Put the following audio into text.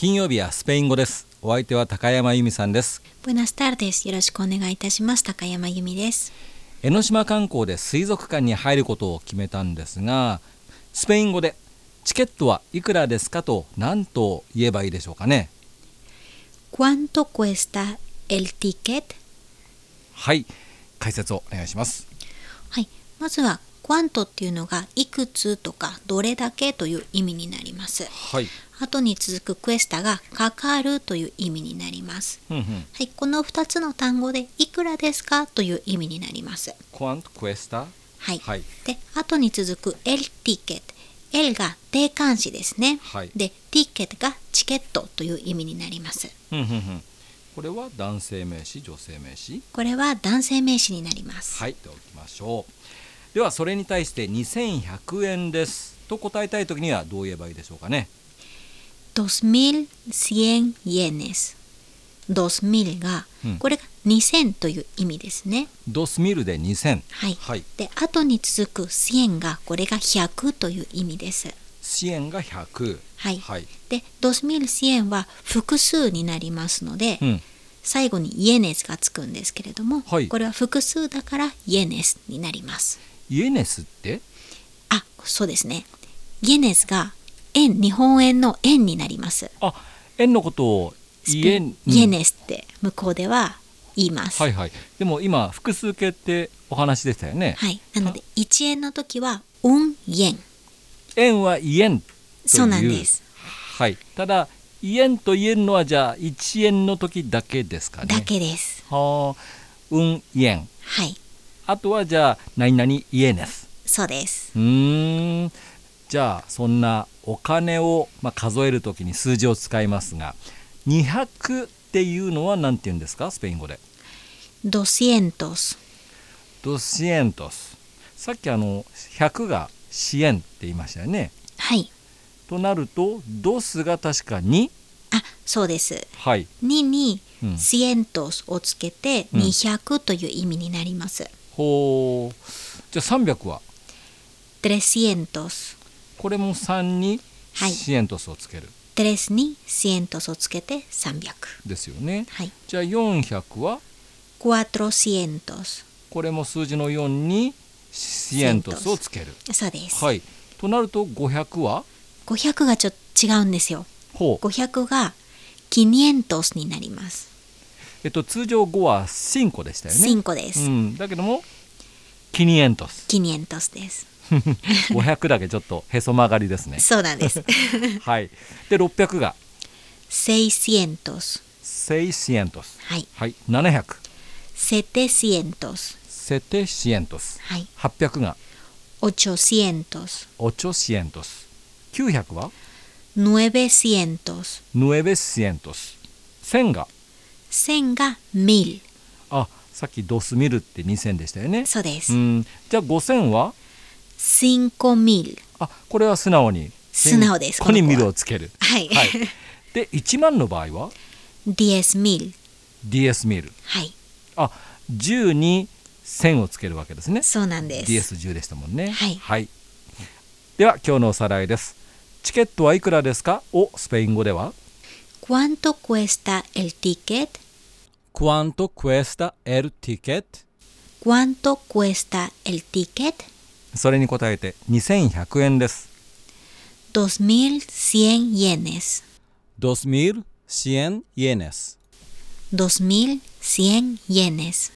金曜日はスペイン語です。お相手は高山由美さんです。 Buenas tardes。よろしくお願いいたします。高山由美です。 江ノ島観光で水族館に入ることを決めたんですが、スペイン語でチケットはいくらですかと何と言えばいいでしょうかね。 ¿Cuánto cuesta el ticket? はい、解説をお願いします。 はい、まずは¿Cuánto っていうのがいくつとかどれだけという意味になります。 はい。 後に続くクエスタがかかるという意味になります。はい、この2つの単語でいくらですかという意味になります。 ¿Cuánto cuesta? はい。 はい。 で、後に続く el ticket。L が定冠詞ですね。 はい。 で、ticket がチケットという意味になります。 これは男性名詞、女性名詞？ これは男性名詞になります。 はい、ではおきましょう。ではそれに対して2100円ですと答えたいときにはどう言えばいいでしょうかね。 2100 yenes。2000が、これが2000という意味ですね。 2000で2000。 はい。 はい。 で、後に続く100が、これが100という意味です。 100が100。 はい。 はい。 で、2100は複数になりますので、最後にイエネスがつくんですけれども、 はい、 これは複数だからイエネスになります。 イエネスって？ そうですね。イエネスが円、日本円の円になります。 円のことをイエネスって向こうでは言います。 はいはい。でも今複数形ってお話でしたよね。 はい。なので1円の時はun yen。 円はイエンという。 そうなんです。 はい。ただイエンと言えるのはじゃあ1円の時だけですかね。 だけです。 はあ、un yen。 はい。 あとはじゃあ何々イエネス。 そうです。 じゃあそんなお金を、数えるときに数字を使いますが、200っていうのは何て言うんですか、スペイン語で。 200。 さっき100が100円って言いましたよね。 はい。 となるとドスが確か2。 そうです。 はい。 2に100をつけて200という意味になります。 ほう。じゃあ300は 300。 これも3にシエントスをつける。 3にシエントスをつけて300 ですよね。 はい。 じゃあ400は 400。 これも数字の4にシエントスをつける。 そうです。 はい。となると500は 500がちょっと違うんですよ。 ほう。 500が500になります。 通常5は5でしたよね。 5です。 だけども500 です。 500だけちょっとへそ曲がりですね。 そうなんです。 はい。で600が 600。はい。 はい。700。 700。はい。 800が 800。 900は 900。 1000が 1000が1000。 さっきドスミルって2000でしたよね。 そうです。 じゃあ5000は 5000。 これは素直です。ここにミルをつける。 はい。 で1万の場合は 10,000。はい。 10に1000をつけるわけですね。 そうなんです。 DS10 でしたもんね。 はい。 では今日のおさらいです。チケットはいくらですかをスペイン語では ¿Cuánto cuesta el ticket? ¿Cuánto cuesta el ticket? ¿Cuánto cuesta el ticket? それに答えて2100円です。 2100 yenes。 2100 yenes。 2100 yenes。